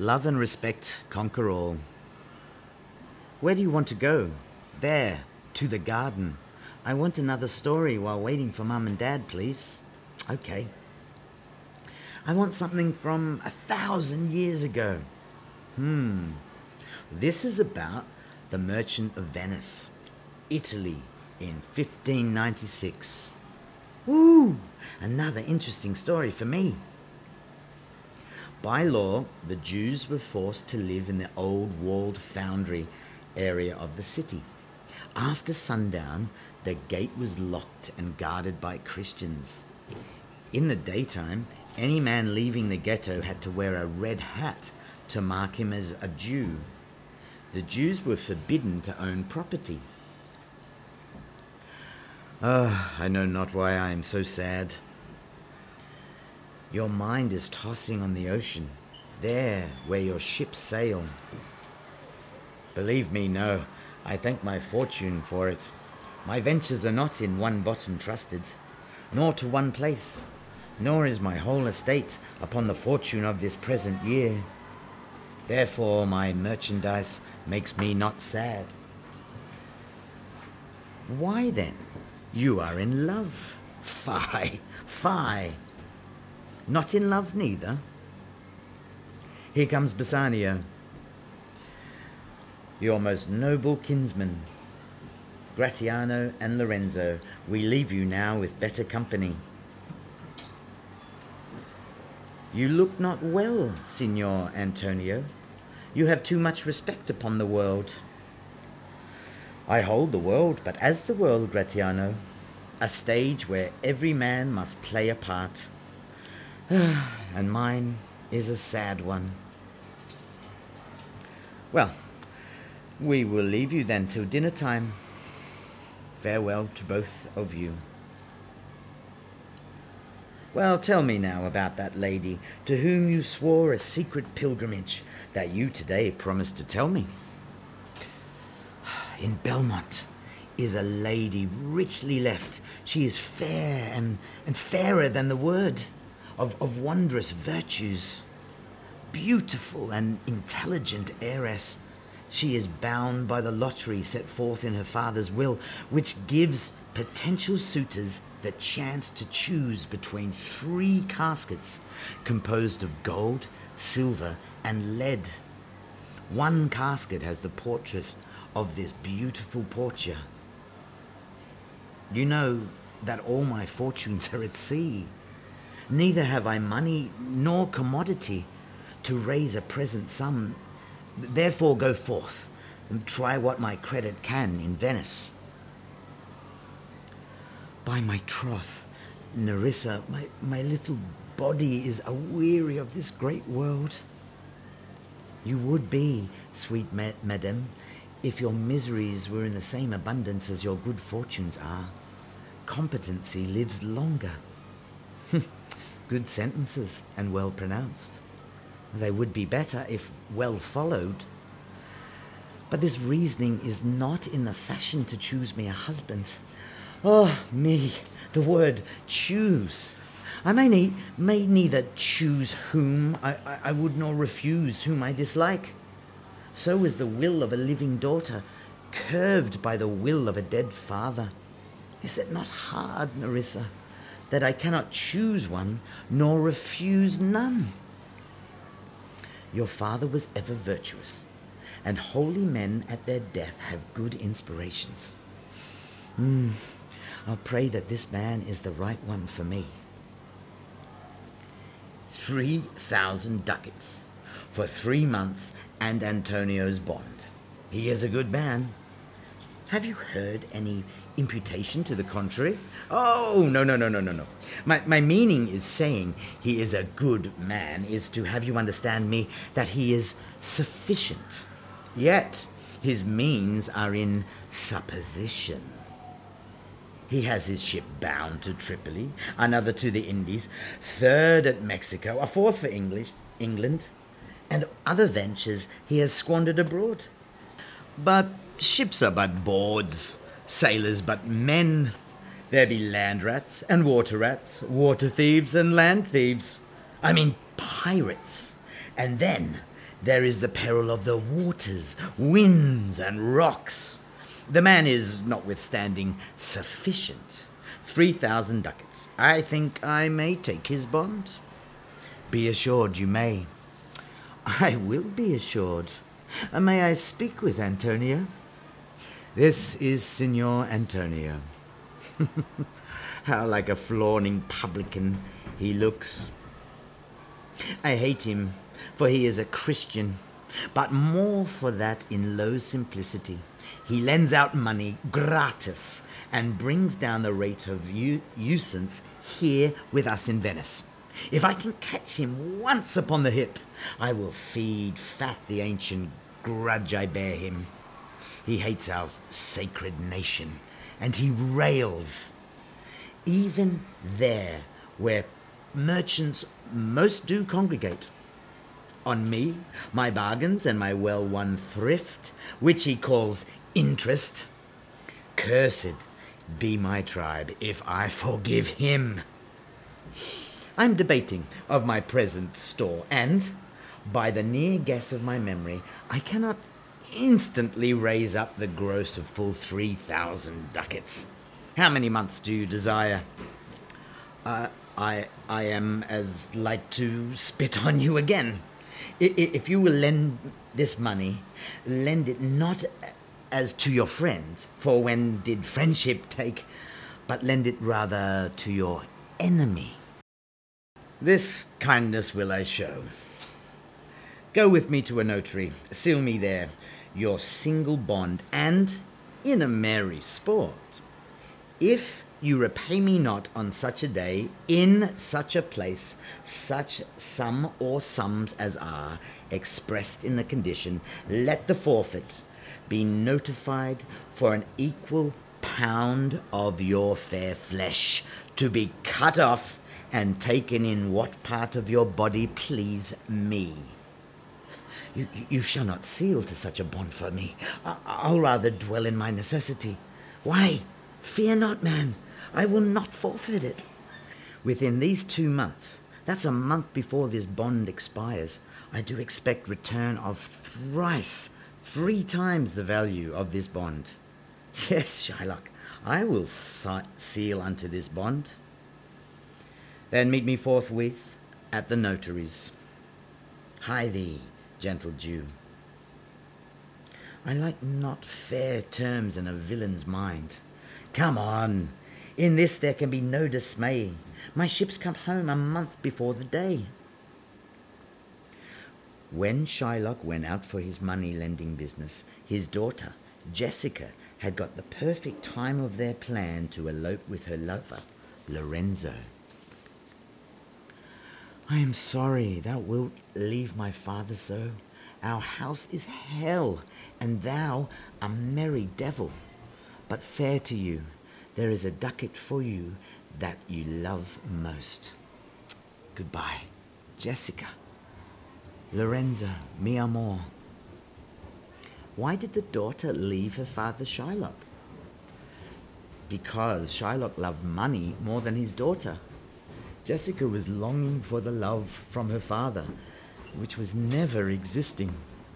Love and respect conquer all. Where do you want to go? There, to the garden. I want another story while waiting for Mum and Dad, please. Okay. I want something from 1,000 years ago. This is about the Merchant of Venice, Italy, in 1596. Woo! Another interesting story for me. By law, the Jews were forced to live in the old walled foundry area of the city. After sundown, the gate was locked and guarded by Christians. In the daytime, any man leaving the ghetto had to wear a red hat to mark him as a Jew. The Jews were forbidden to own property. I know not why I am so sad. Your mind is tossing on the ocean, there where your ships sail. Believe me, no, I thank my fortune for it. My ventures are not in one bottom trusted, nor to one place, nor is my whole estate upon the fortune of this present year. Therefore my merchandise makes me not sad. Why then? You are in love. Fie, fie. Not in love neither? Here comes Bassanio, your most noble kinsman. Gratiano and Lorenzo, we leave you now with better company. You look not well, Signor Antonio. You have too much respect upon the world. I hold the world, but as the world, Gratiano, a stage where every man must play a part. And mine is a sad one. Well, we will leave you then till dinner time. Farewell to both of you. Well, tell me now about that lady to whom you swore a secret pilgrimage that you today promised to tell me. In Belmont is a lady richly left. She is fair and fairer than the word, of wondrous virtues. Beautiful and intelligent heiress. She is bound by the lottery set forth in her father's will, which gives potential suitors the chance to choose between 3 caskets composed of gold, silver, and lead. One casket has the portrait of this beautiful Portia. You know that all my fortunes are at sea. Neither have I money nor commodity to raise a present sum. Therefore go forth and try what my credit can in Venice. By my troth, Nerissa, my little body is aweary of this great world. You would be, sweet madam, if your miseries were in the same abundance as your good fortunes are. Competency lives longer. Good sentences and well pronounced. They would be better if well followed. But this reasoning is not in the fashion to choose me a husband. Oh, me, the word choose. I may neither choose whom I would nor refuse whom I dislike. So is the will of a living daughter curved by the will of a dead father. Is it not hard, Nerissa, that I cannot choose one nor refuse none? Your father was ever virtuous, and holy men at their death have good inspirations. I'll pray that this man is the right one for me. 3,000 ducats for 3 months and Antonio's bond. He is a good man. Have you heard any imputation to the contrary? Oh, no. My meaning is saying he is a good man is to have you understand me that he is sufficient. Yet his means are in supposition. He has his ship bound to Tripoli, another to the Indies, 3rd at Mexico, a 4th for England, and other ventures he has squandered abroad. But ships are but boards, sailors but men. There be land rats, water thieves and land thieves. I mean pirates. And then There is the peril of the waters, winds, and rocks. The man is, notwithstanding, sufficient. 3,000 ducats. I think I may take his bond. Be assured you may. I will be assured. May I speak with Antonio? This is Signor Antonio. How like a fawning publican he looks. I hate him, for he is a Christian, but more for that in low simplicity. He lends out money gratis and brings down the rate of usance here with us in Venice. If I can catch him once upon the hip, I will feed fat the ancient grudge I bear him. He hates our sacred nation, and he rails. Even there, where merchants most do congregate, on me, my bargains, and my well-won thrift, which he calls interest. Cursed be my tribe if I forgive him. I'm debating of my present store, and, by the near guess of my memory, I cannot instantly raise up the gross of full 3,000 ducats. How many months do you desire? I am as like to spit on you again. If you will lend this money, lend it not as to your friend, for when did friendship take, but lend it rather to your enemy. This kindness will I show. Go with me to a notary, seal me there your single bond, and, in a merry sport, if you repay me not on such a day, in such a place, such sum or sums as are expressed in the condition, let the forfeit be notified for an equal pound of your fair flesh, to be cut off and taken in what part of your body please me. You shall not seal to such a bond for me. I'll rather dwell in my necessity. Why, fear not, man. I will not forfeit it. Within these 2 months, that's a month before this bond expires, I do expect return of thrice, 3 times the value of this bond. Yes, Shylock, I will seal unto this bond. Then meet me forthwith at the notary's. Hie thee, gentle Jew. I like not fair terms in a villain's mind. Come on, in this there can be no dismay. My ships come home a month before the day. When Shylock went out for his money-lending business, his daughter, Jessica, had got the perfect time of their plan to elope with her lover, Lorenzo. I am sorry thou wilt leave my father so. Our house is hell, and thou a merry devil. But fair to you, there is a ducat for you that you love most. Goodbye, Jessica. Lorenzo, mi amor. Why did the daughter leave her father Shylock? Because Shylock loved money more than his daughter. Jessica was longing for the love from her father, which was never existing.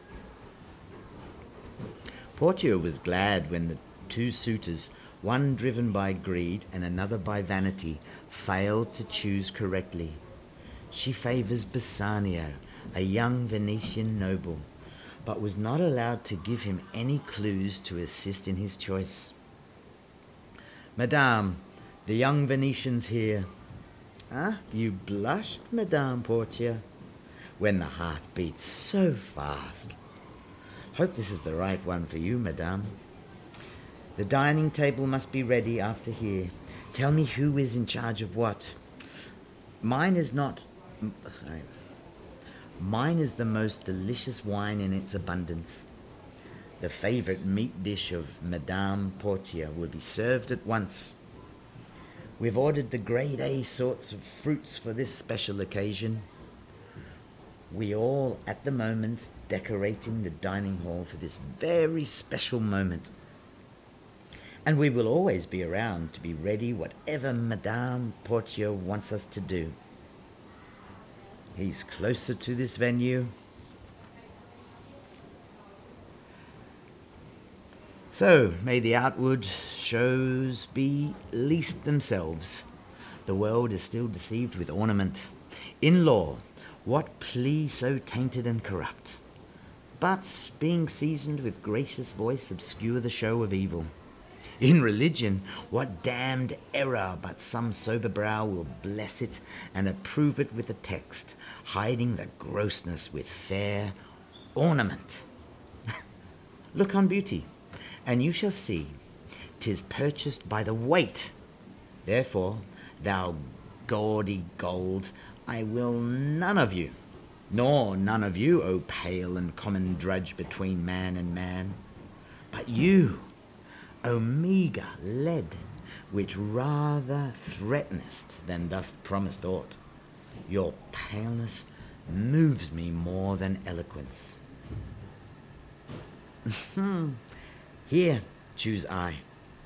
Portia was glad when the 2 suitors, one driven by greed and another by vanity, failed to choose correctly. She favors Bassanio, a young Venetian noble, but was not allowed to give him any clues to assist in his choice. Madame, the young Venetian's here. Ah, you blushed, Madame Portia, when the heart beats so fast. Hope this is the right one for you, Madame. The dining table must be ready after here. Tell me who is in charge of what. Mine is the most delicious wine in its abundance. The favorite meat dish of Madame Portia will be served at once. We've ordered the grade A sorts of fruits for this special occasion. We all, at the moment, decorating the dining hall for this very special moment. And we will always be around to be ready whatever Madame Portia wants us to do. He's closer to this venue. So, may the outward shows be least themselves. The world is still deceived with ornament. In law, what plea so tainted and corrupt? But, being seasoned with gracious voice, obscure the show of evil. In religion, what damned error, but some sober brow will bless it and approve it with a text, hiding the grossness with fair ornament. Look on beauty, and you shall see 'tis purchased by the weight. Therefore, thou gaudy gold, I will none of you, nor none of you, O pale and common drudge between man and man. But you, O meagre lead, which rather threatenest than dost promise aught, your paleness moves me more than eloquence. Here choose I.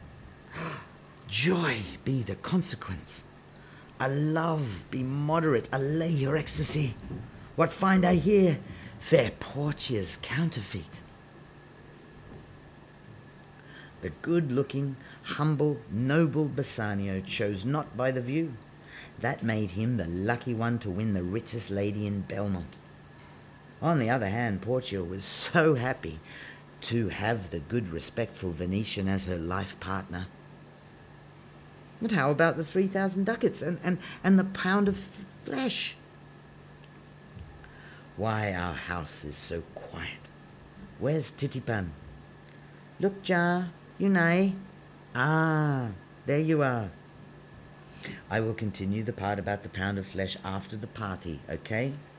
Joy be the consequence. A love be moderate, allay your ecstasy. What find I here? Fair Portia's counterfeit. The good-looking, humble, noble Bassanio chose not by the view. That made him the lucky one to win the richest lady in Belmont. On the other hand, Portia was so happy to have the good, respectful Venetian as her life partner. But how about the 3,000 ducats and the pound of flesh? Why, our house is so quiet. Where's Titipan? Look, Jar, you know. Ah, there you are. I will continue the part about the pound of flesh after the party, okay?